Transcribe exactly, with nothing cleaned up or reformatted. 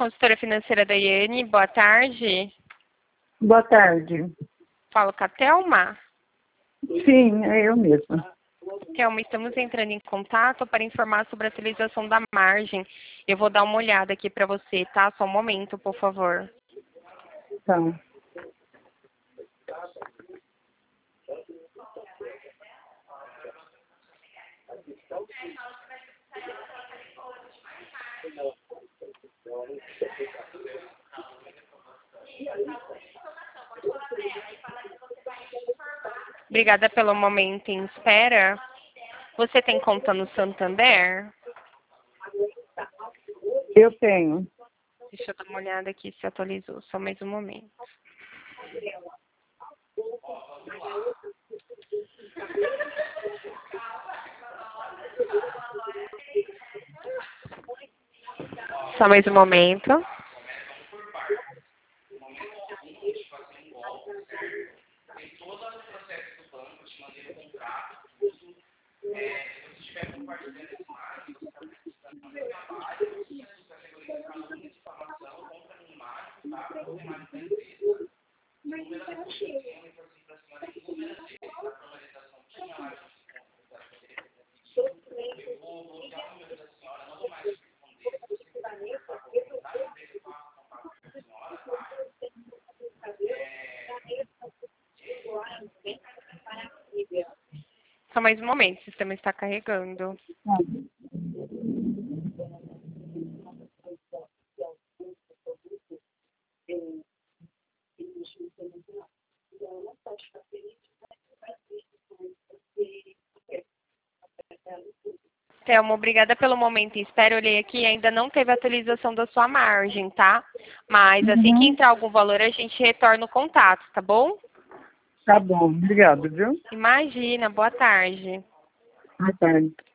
consultora financeira da Iane, boa tarde. Boa tarde. Falo com a Thelma. Sim, é eu mesma. Thelma, estamos entrando em contato para informar sobre a atualização da margem. Eu vou dar uma olhada aqui para você, tá? Só um momento, por favor. Tá. Obrigada pelo momento em espera. Você tem conta no Santander? Eu tenho. Deixa eu dar uma olhada aqui se atualizou. Só mais um momento. Só mais um momento. Só mais um momento, o sistema está carregando. Thelma, obrigada pelo momento em espera. Eu olhei aqui, ainda não teve atualização da sua margem, tá? Mas assim que Uhum. entrar algum valor, a gente retorna o contato, tá bom? Tá bom, obrigado, viu? Imagina, boa tarde. Boa tarde.